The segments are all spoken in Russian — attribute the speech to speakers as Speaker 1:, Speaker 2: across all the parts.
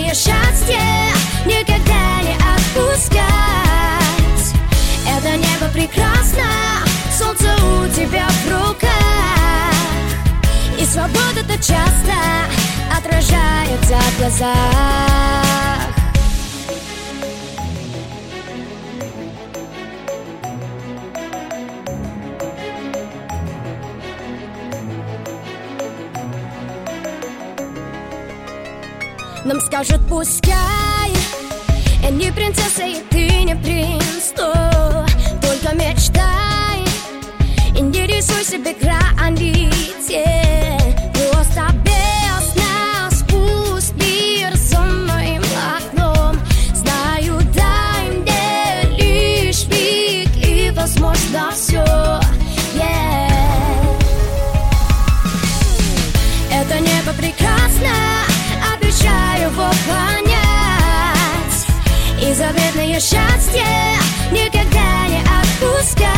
Speaker 1: заветное счастье никогда не отпускать. Это небо прекрасно, солнце у тебя в руках, и свобода-то часто отражается в глазах. Нам скажут пускай, я не принцесса и ты не принц, то только мечтай и не рисуй себе границы. Просто без нас пусть мир за моим окном. Знаю, дай мне лишь миг и возможно все. Это небо прекрасно, обещаю его понять, и заветное счастье никогда не отпускать.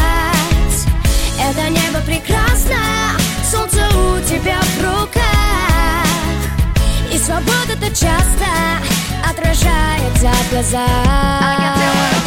Speaker 1: Это небо прекрасно, солнце у тебя в руках, и свобода-то часто отражается в глазах.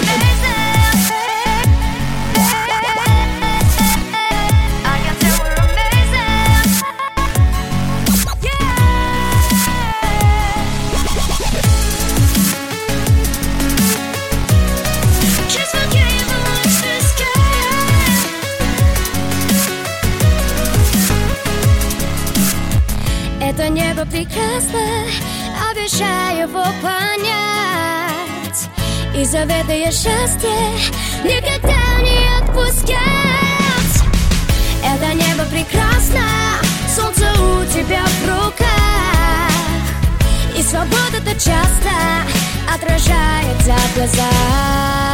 Speaker 1: Это небо прекрасно, обещаю его понять, и заветное счастье никогда не отпускать. Это небо прекрасно, солнце у тебя в руках, и свобода-то часто отражается в глазах.